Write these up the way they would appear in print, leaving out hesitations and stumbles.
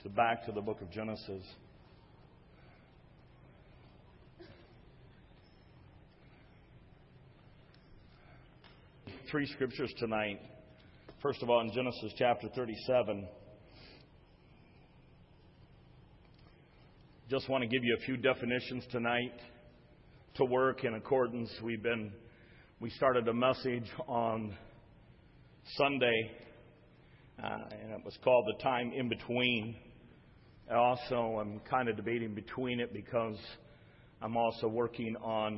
Back to the book of Genesis. Three scriptures tonight. First of all, in Genesis chapter 37. Just want to give you a few definitions tonight to work in accordance. We started a message on Sunday, and it was called The Time in Between. Also, I'm kind of debating between it because I'm also working on,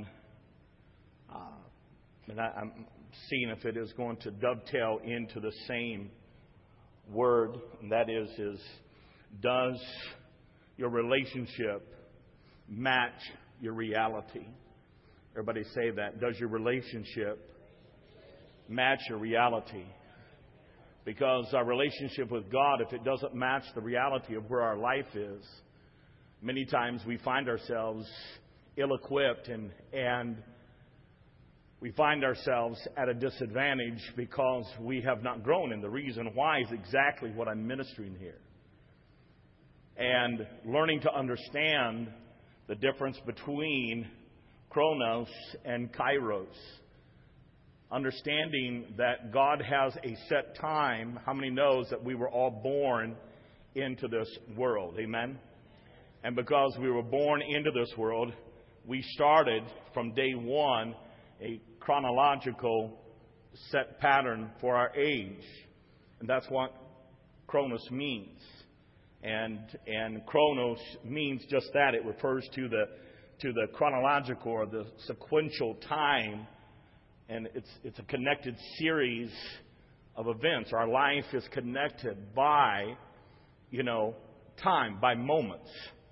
and I'm seeing if it is going to dovetail into the same word, and that is does your relationship match your reality? Everybody say that. Does your relationship match your reality? Because our relationship with God, if it doesn't match the reality of where our life is, many times we find ourselves ill-equipped and we find ourselves at a disadvantage because we have not grown. And the reason why is exactly what I'm ministering here. And learning to understand the difference between chronos and kairos. Understanding that God has a set time. How many knows that we were all born into this world? Amen? And because we were born into this world, we started from day one a chronological set pattern for our age. And that's what chronos means. And chronos means just that. It refers to the chronological or the sequential time. And it's a connected series of events. Our life is connected by, time, by moments.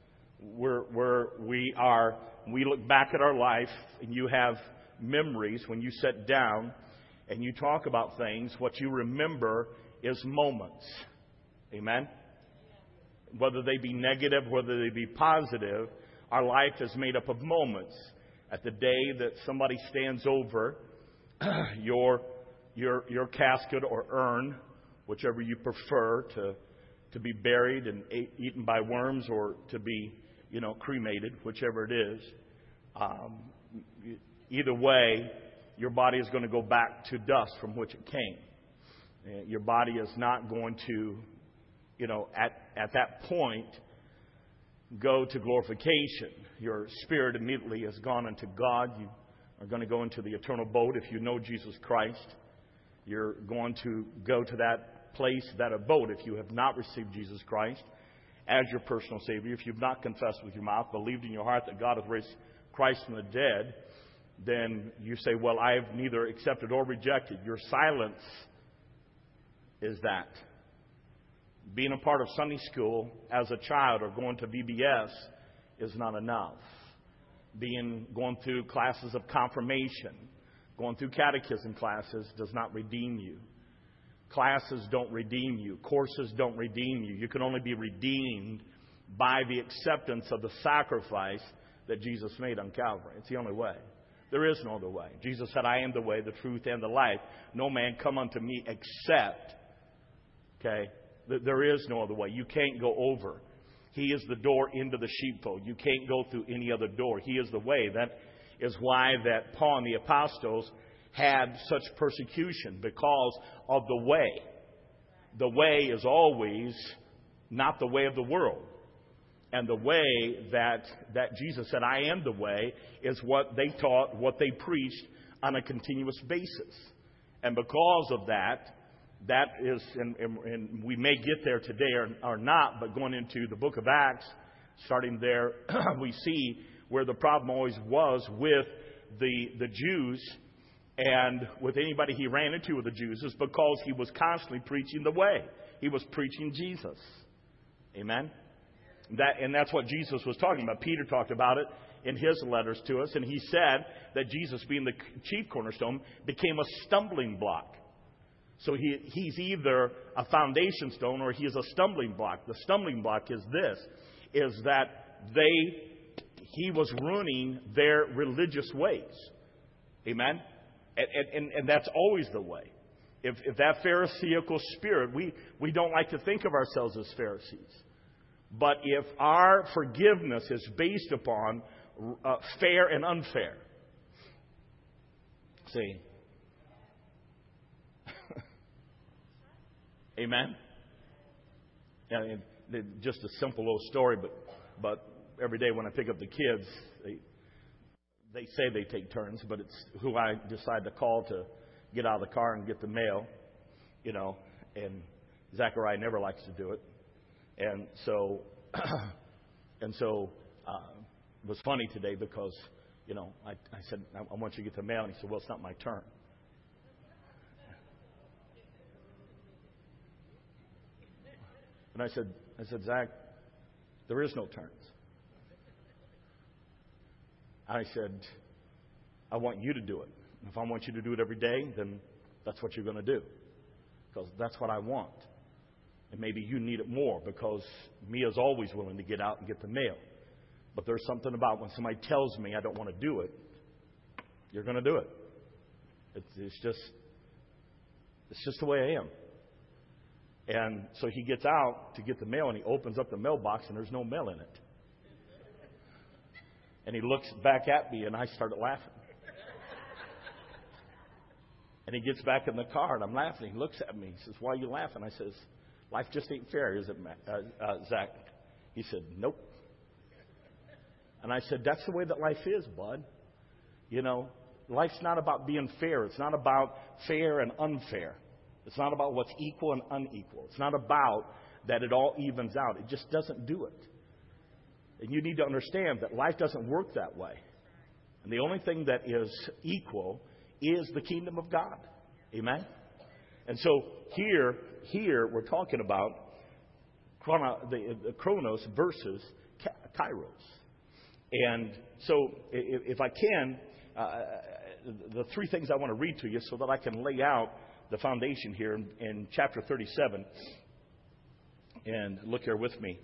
We look back at our life, and you have memories when you sit down and you talk about things. What you remember is moments. Amen? Whether they be negative, whether they be positive, our life is made up of moments. At the day that somebody stands over your casket or urn, whichever you prefer, to be buried and eaten by worms or to be, cremated, whichever it is. Either way, your body is going to go back to dust from which it came. Your body is not going to, at that point, go to glorification. Your spirit immediately has gone unto God. You are going to go into the eternal boat. If you know Jesus Christ, you're going to go to that place, that abode. If you have not received Jesus Christ as your personal Savior, if you've not confessed with your mouth, believed in your heart that God hath raised Christ from the dead, then you say, well, I have neither accepted or rejected. Your silence is that. Being a part of Sunday school as a child or going to VBS is not enough. Going through classes of confirmation, going through catechism classes does not redeem you. Classes don't redeem you. Courses don't redeem you. You can only be redeemed by the acceptance of the sacrifice that Jesus made on Calvary. It's the only way. There is no other way. Jesus said, I am the way, the truth, and the life. No man come unto me except, there is no other way. You can't go over. He is the door into the sheepfold. You can't go through any other door. He is the way. That is why that Paul and the apostles had such persecution, because of the way. The way is always not the way of the world. And the way that Jesus said, I am the way, is what they taught, what they preached on a continuous basis. And because of that is, and we may get there today or not, but going into the book of Acts, starting there, we see where the problem always was with the Jews and with anybody he ran into with the Jews, is because he was constantly preaching the way. He was preaching Jesus. Amen? And that's what Jesus was talking about. Peter talked about it in his letters to us, and he said that Jesus, being the chief cornerstone, became a stumbling block. So he's either a foundation stone or he is a stumbling block. The stumbling block is this, is that he was ruining their religious ways. Amen? And that's always the way. If that Pharisaical spirit, we don't like to think of ourselves as Pharisees. But if our forgiveness is based upon fair and unfair, see, amen? And just a simple little story, but every day when I pick up the kids, they say they take turns, but it's who I decide to call to get out of the car and get the mail, and Zachariah never likes to do it. And so it was funny today because, I said, I want you to get the mail. And he said, well, it's not my turn. And I said, Zach, there is no turns. I said, I want you to do it. If I want you to do it every day, then that's what you're going to do. Because that's what I want. And maybe you need it more because Mia's always willing to get out and get the mail. But there's something about when somebody tells me I don't want to do it, you're going to do it. It's just the way I am. And so he gets out to get the mail and he opens up the mailbox and there's no mail in it. And he looks back at me and I started laughing. And he gets back in the car and I'm laughing. He looks at me. He says, why are you laughing? I says, life just ain't fair, is it, Zach? He said, nope. And I said, that's the way that life is, bud. Life's not about being fair. It's not about fair and unfair. It's not about what's equal and unequal. It's not about that it all evens out. It just doesn't do it. And you need to understand that life doesn't work that way. And the only thing that is equal is the kingdom of God. Amen? And so here we're talking about the chronos versus kairos. And so if I can, the three things I want to read to you so that I can lay out the foundation here in chapter 37. And look here with me.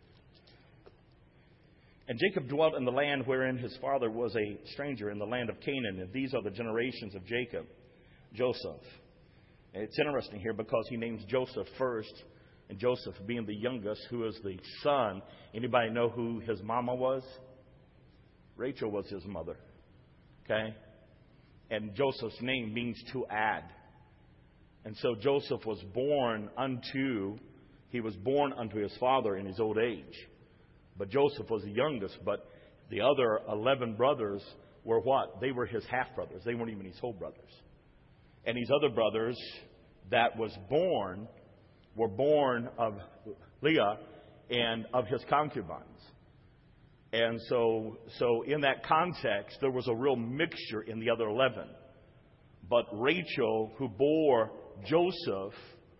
And Jacob dwelt in the land wherein his father was a stranger, in the land of Canaan. And these are the generations of Jacob, Joseph. And it's interesting here because he names Joseph first. And Joseph being the youngest, who is the son. Anybody know who his mama was? Rachel was his mother. Okay? And Joseph's name means to add. And so Joseph was born unto his father in his old age. But Joseph was the youngest, but the other 11 brothers were what? They were his half-brothers. They weren't even his whole brothers. And his other brothers that was born were born of Leah and of his concubines. And so in that context, there was a real mixture in the other 11. But Rachel, who bore Joseph,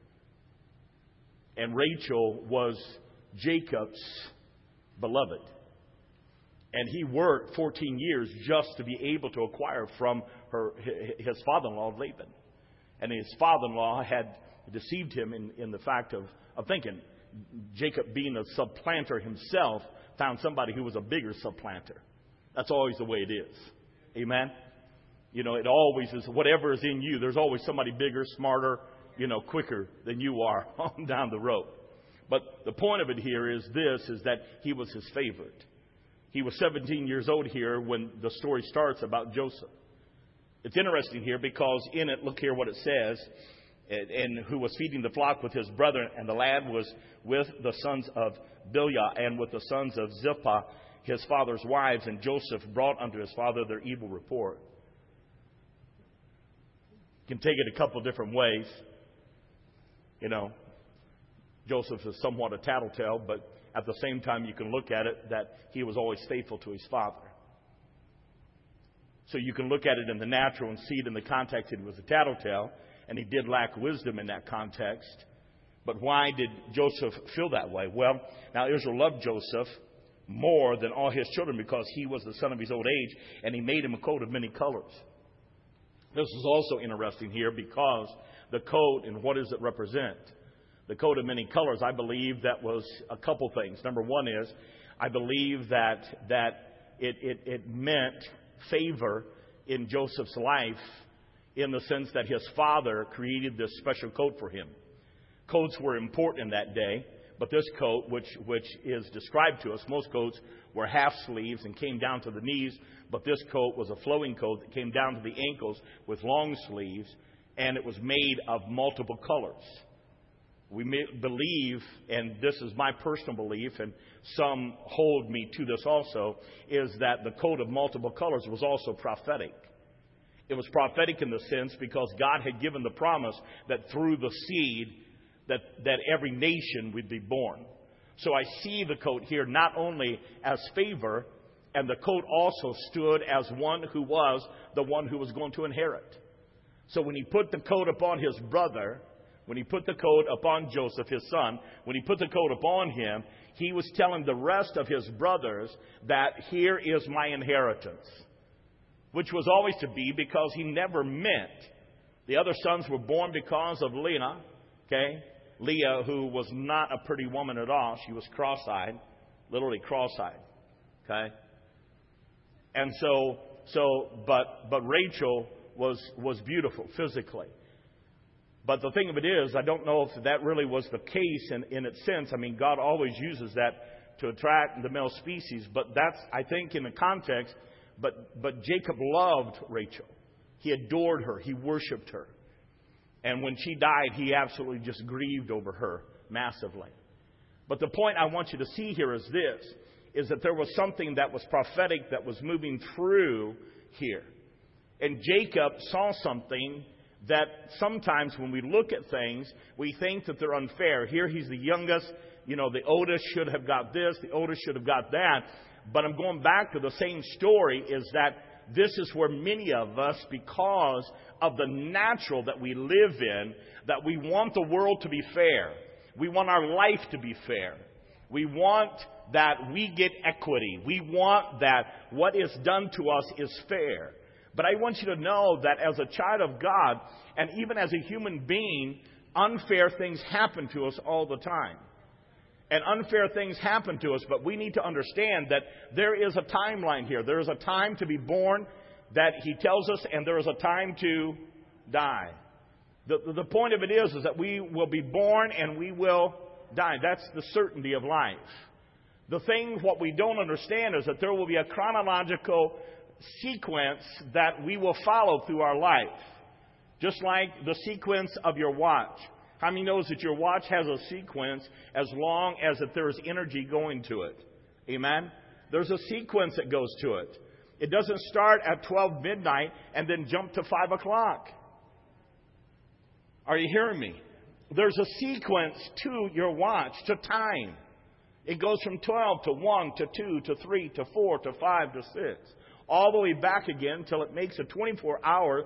and Rachel was Jacob's beloved. And he worked 14 years just to be able to acquire from his father-in-law, Laban. And his father-in-law had deceived him in the fact of thinking Jacob, being a supplanter himself, found somebody who was a bigger supplanter. That's always the way it is. Amen? It always is, whatever is in you, there's always somebody bigger, smarter, quicker than you are on down the road. But the point of it here is that he was his favorite. He was 17 years old here when the story starts about Joseph. It's interesting here because in it, look here what it says, and who was feeding the flock with his brethren, and the lad was with the sons of Bilhah and with the sons of Zilpah, his father's wives, and Joseph brought unto his father their evil report. You can take it a couple different ways. Joseph is somewhat a tattletale, but at the same time you can look at it that he was always faithful to his father. So you can look at it in the natural and see it in the context that he was a tattletale, and he did lack wisdom in that context. But why did Joseph feel that way? Well, now Israel loved Joseph more than all his children because he was the son of his old age, and he made him a coat of many colors. This is also interesting here because the coat, and what does it represent? The coat of many colors, I believe that was a couple things. Number one is, I believe that it meant favor in Joseph's life in the sense that his father created this special coat for him. Coats were important in that day, But this coat, which is described to us, most coats were half sleeves and came down to the knees. But this coat was a flowing coat that came down to the ankles with long sleeves. And it was made of multiple colors. We believe, and this is my personal belief, and some hold me to this also, is that the coat of multiple colors was also prophetic. It was prophetic in the sense because God had given the promise that through the seed that every nation would be born. So I see the coat here not only as favor, and the coat also stood as one who was the one who was going to inherit. So when he put the coat upon his brother, when he put the coat upon Joseph, his son, when he put the coat upon him, he was telling the rest of his brothers that here is my inheritance, which was always to be because he never meant. The other sons were born because of Leah, Leah, who was not a pretty woman at all. She was cross-eyed, literally cross-eyed, And but Rachel was beautiful physically. But the thing of it is, I don't know if that really was the case in its sense. I mean, God always uses that to attract the male species. But that's, I think, in the context. But Jacob loved Rachel. He adored her. He worshipped her. And when she died, he absolutely just grieved over her massively. But the point I want you to see here is this, is that there was something that was prophetic that was moving through here. And Jacob saw something that sometimes when we look at things, we think that they're unfair. Here he's the youngest. The oldest should have got this. The oldest should have got that. But I'm going back to the same story, is that this is where many of us, because of the natural that we live in, that we want the world to be fair. We want our life to be fair. We want that we get equity. We want that what is done to us is fair. But I want you to know that as a child of God, and even as a human being, unfair things happen to us all the time. And unfair things happen to us, but we need to understand that there is a timeline here. There is a time to be born that he tells us, and there is a time to die. The point of it is that we will be born and we will die. That's the certainty of life. The thing, what we don't understand, is that there will be a chronological sequence that we will follow through our life. Just like the sequence of your watch. How many knows that your watch has a sequence as long as that there is energy going to it? Amen? There's a sequence that goes to it. It doesn't start at 12 midnight and then jump to 5 o'clock. Are you hearing me? There's a sequence to your watch, to time. It goes from 12 to 1 to 2 to 3 to 4 to 5 to 6. All the way back again until it makes a 24-hour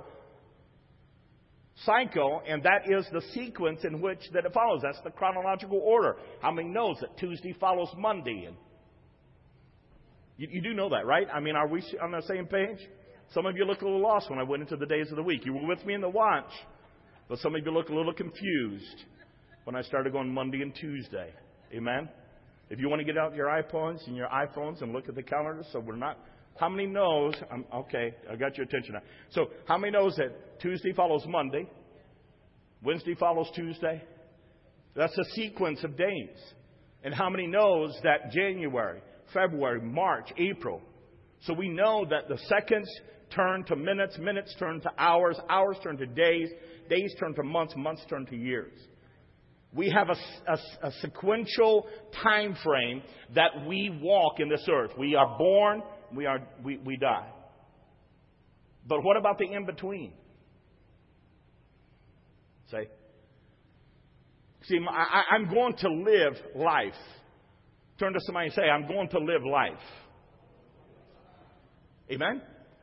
cycle, and that is the sequence in which that it follows. That's the chronological order. How many knows that Tuesday follows Monday? And you do know that, right? I mean, are we on the same page? Some of you look a little lost when I went into the days of the week. You were with me in the watch, but some of you look a little confused when I started going Monday and Tuesday. Amen? If you want to get out your iPods and your iPhones and look at the calendar, so we're not... How many knows, okay, I got your attention now. So how many knows that Tuesday follows Monday, Wednesday follows Tuesday? That's a sequence of days. And how many knows that January, February, March, April? So we know that the seconds turn to minutes, minutes turn to hours, hours turn to days, days turn to months, months turn to years. We have a sequential time frame that we walk in this earth. We are born, we die. But what about the in-between? See, I'm going to live life. Turn to somebody and say, I'm going to live life. Amen?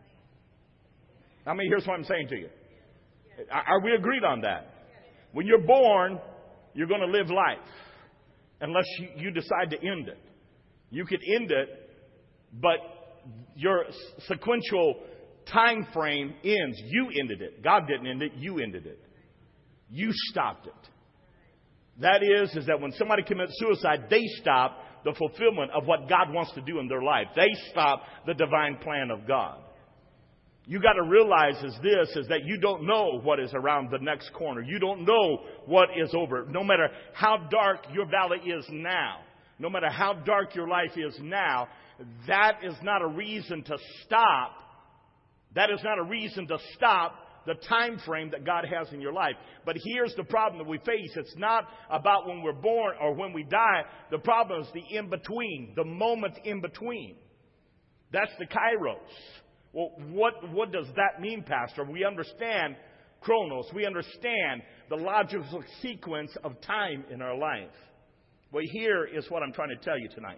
I mean, here's what I'm saying to you. Are we agreed on that? When you're born, you're going to live life. Unless you decide to end it. You could end it, but your sequential time frame ends. You ended it. God didn't end it. You ended it. You stopped it. That is that when somebody commits suicide, they stop the fulfillment of what God wants to do in their life. They stop the divine plan of God. You got to realize is that you don't know what is around the next corner. You don't know what is over. No matter how dark your valley is now, no matter how dark your life is now, that is not a reason to stop. That is not a reason to stop the time frame that God has in your life. But here's the problem that we face. It's not about when we're born or when we die. The problem is the in-between, the moment in between. That's the kairos. Well, what does that mean, Pastor? We understand chronos. We understand the logical sequence of time in our life. Well, here is what I'm trying to tell you tonight.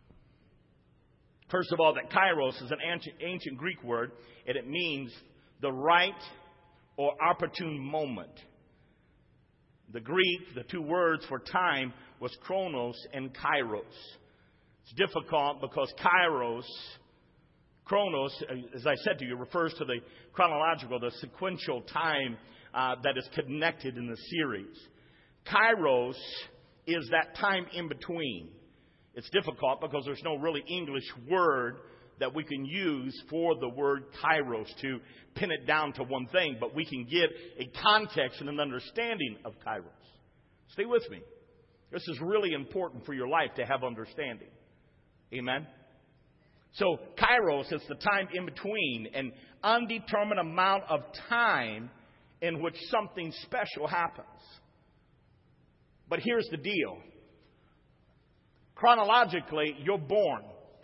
First of all, that kairos is an ancient Greek word, and it means the right or opportune moment. The Greek, the two words for time, was chronos and kairos. It's difficult because chronos, as I said to you, refers to the chronological, the sequential time that is connected in the series. Kairos is that time in between. It's difficult because there's no really English word that we can use for the word kairos to pin it down to one thing, but we can get a context and an understanding of kairos. Stay with me. This is really important for your life to have understanding. Amen? So kairos is the time in between, an undetermined amount of time in which something special happens. But here's the deal. Chronologically, you're born.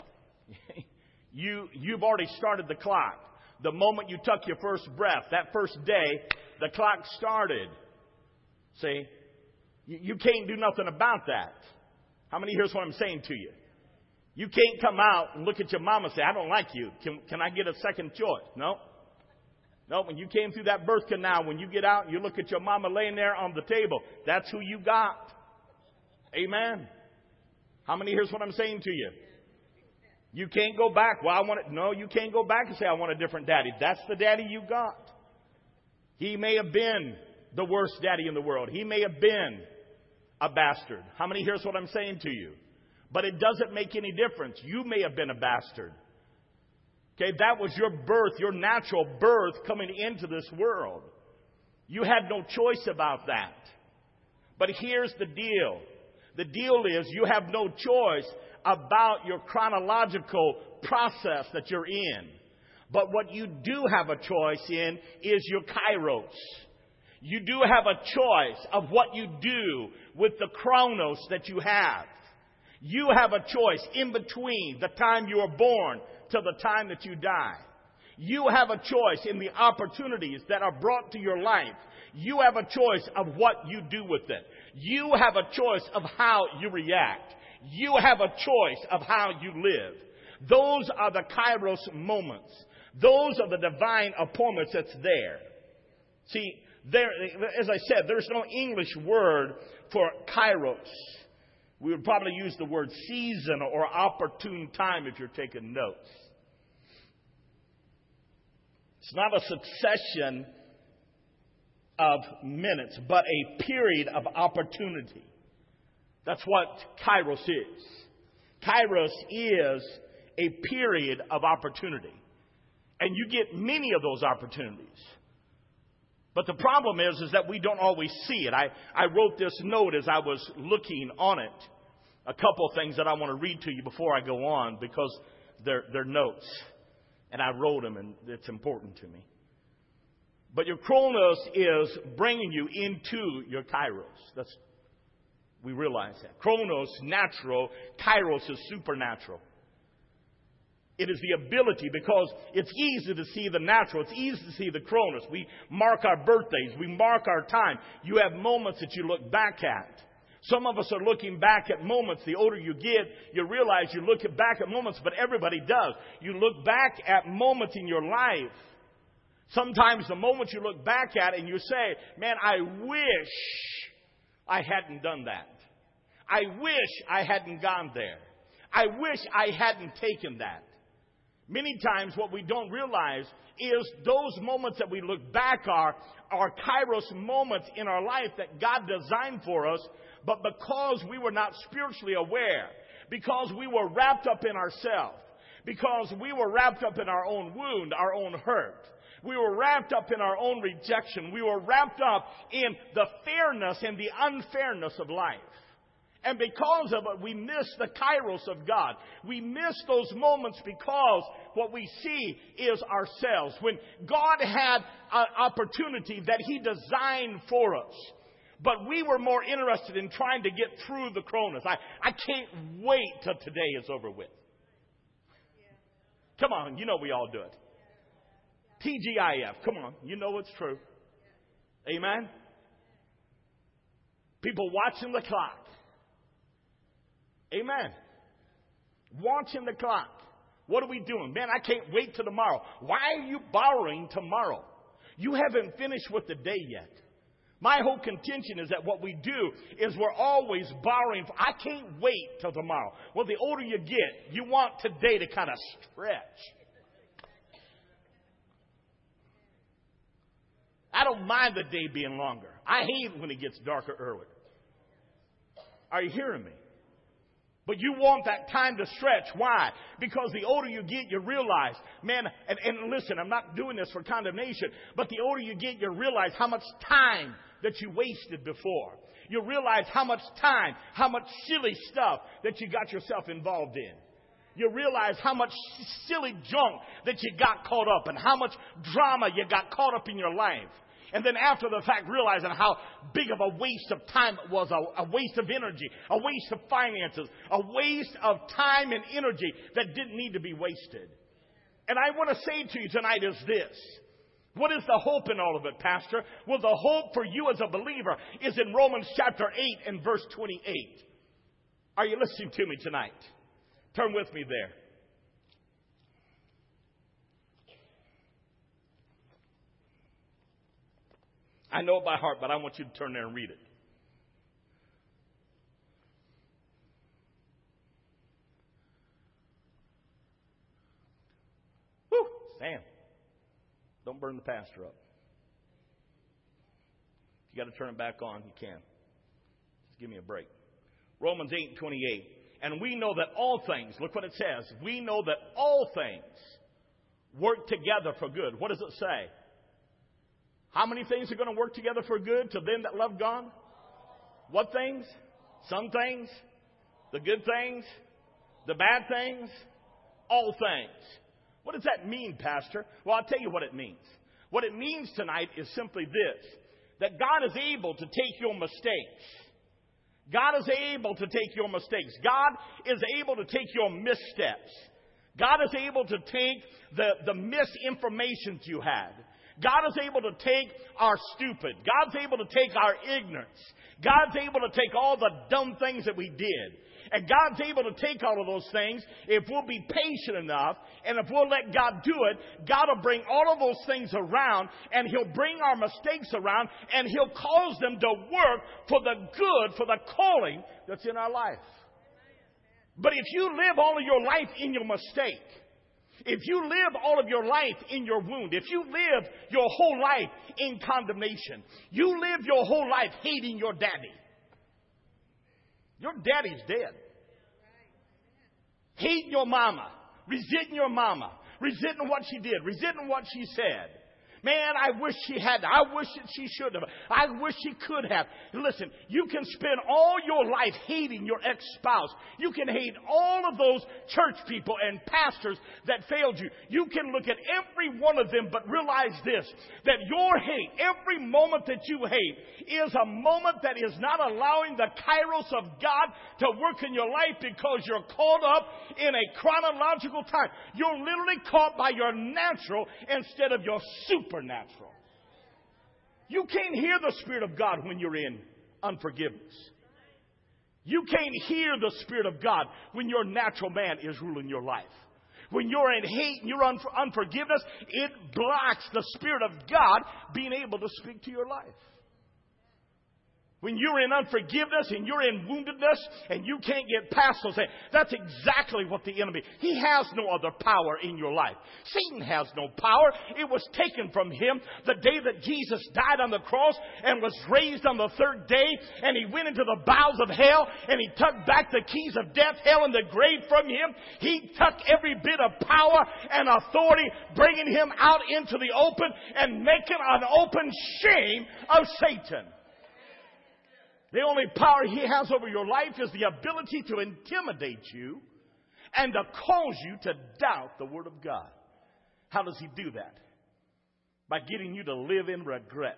You've already started the clock. The moment you took your first breath, that first day, the clock started. See? You can't do nothing about that. How many here's what I'm saying to you? You can't come out and look at your mama and say, I don't like you. Can I get a second choice? No. No, when you came through that birth canal, when you get out and you look at your mama laying there on the table, that's who you got. Amen. How many here's what I'm saying to you? You can't go back. Well, I want it. No, you can't go back and say, I want a different daddy. That's the daddy you got. He may have been the worst daddy in the world. He may have been a bastard. How many here's what I'm saying to you? But it doesn't make any difference. You may have been a bastard. Okay, that was your birth, your natural birth coming into this world. You had no choice about that. But here's the deal. The deal is you have no choice about your chronological process that you're in. But what you do have a choice in is your kairos. You do have a choice of what you do with the chronos that you have. You have a choice in between the time you are born to the time that you die. You have a choice in the opportunities that are brought to your life. You have a choice of what you do with it. You have a choice of how you react. You have a choice of how you live. Those are the kairos moments. Those are the divine appointments that's there. See, there, as I said, there's no English word for kairos. We would probably use the word season or opportune time if you're taking notes. It's not a succession of minutes, but a period of opportunity. That's what kairos is. Kairos is a period of opportunity. And you get many of those opportunities. But the problem is that we don't always see it. I wrote this note as I was looking on it. A couple of things that I want to read to you before I go on because they're notes. And I wrote them and it's important to me. But your chronos is bringing you into your kairos. We realize that. Chronos, natural. Kairos is supernatural. It is the ability, because it's easy to see the natural. It's easy to see the chronos. We mark our birthdays. We mark our time. You have moments that you look back at. Some of us are looking back at moments. The older you get, you realize you look back at moments, but everybody does. You look back at moments in your life. Sometimes the moments you look back at and you say, man, I wish I hadn't done that. I wish I hadn't gone there. I wish I hadn't taken that. Many times what we don't realize is those moments that we look back are kairos moments in our life that God designed for us, but because we were not spiritually aware, because we were wrapped up in ourselves, because we were wrapped up in our own wound, our own hurt. We were wrapped up in our own rejection. We were wrapped up in the fairness and the unfairness of life. And because of it, we miss the kairos of God. We miss those moments because what we see is ourselves. When God had an opportunity that He designed for us, but we were more interested in trying to get through the chronos. I can't wait till today is over with. Come on, you know we all do it. TGIF, come on, you know it's true. Amen? People watching the clock. Amen. Watching the clock. What are we doing? Man, I can't wait till tomorrow. Why are you borrowing tomorrow? You haven't finished with the day yet. My whole contention is that what we do is we're always borrowing. I can't wait till tomorrow. Well, the older you get, you want today to kind of stretch. I don't mind the day being longer. I hate when it gets darker earlier. Are you hearing me? But you want that time to stretch. Why? Because the older you get, you realize, man, and listen, I'm not doing this for condemnation, but the older you get, you realize how much time that you wasted before. You realize how much time, how much silly stuff that you got yourself involved in. You realize how much silly junk that you got caught up in, how much drama you got caught up in your life. And then after the fact, realizing how big of a waste of time it was, a waste of energy, a waste of finances, a waste of time and energy that didn't need to be wasted. And I want to say to you tonight is this. What is the hope in all of it, Pastor? Well, the hope for you as a believer is in Romans chapter 8 and verse 28. Are you listening to me tonight? Turn with me there. I know it by heart, but I want you to turn there and read it. Whew, Sam. Don't burn the pastor up. If you got to turn it back on, you can. Just give me a break. Romans 8:28. And we know that all things, look what it says. We know that all things work together for good. What does it say? How many things are going to work together for good to them that love God? What things? Some things? The good things? The bad things? All things. What does that mean, Pastor? Well, I'll tell you what it means. What it means tonight is simply this. That God is able to take your mistakes. God is able to take your mistakes. God is able to take your missteps. God is able to take the misinformation you had. God is able to take our stupid. God's able to take our ignorance. God's able to take all the dumb things that we did. And God's able to take all of those things if we'll be patient enough and if we'll let God do it. God will bring all of those things around and He'll bring our mistakes around and He'll cause them to work for the good, for the calling that's in our life. But if you live all of your life in your mistake, if you live all of your life in your wound, if you live your whole life in condemnation, you live your whole life hating your daddy. Your daddy's dead. Hating your mama, resenting your mama, resenting what she did, resenting what she said. Man, I wish she had. I wish that she should have. I wish she could have. Listen, you can spend all your life hating your ex-spouse. You can hate all of those church people and pastors that failed you. You can look at every one of them, but realize this, that your hate, every moment that you hate, is a moment that is not allowing the kairos of God to work in your life because you're caught up in a chronological time. You're literally caught by your natural instead of your supernatural. You can't hear the Spirit of God when you're in unforgiveness. You can't hear the Spirit of God when your natural man is ruling your life. When you're in hate and you're unforgiveness, it blocks the Spirit of God being able to speak to your life. When you're in unforgiveness and you're in woundedness and you can't get past those things, that's exactly what the enemy, he has no other power in your life. Satan has no power. It was taken from him the day that Jesus died on the cross and was raised on the third day, and he went into the bowels of hell and he took back the keys of death, hell, and the grave from him. He took every bit of power and authority, bringing him out into the open and making an open shame of Satan. The only power he has over your life is the ability to intimidate you and to cause you to doubt the Word of God. How does he do that? By getting you to live in regret.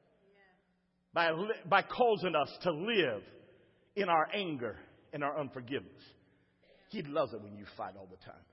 By causing us to live in our anger and our unforgiveness. He loves it when you fight all the time.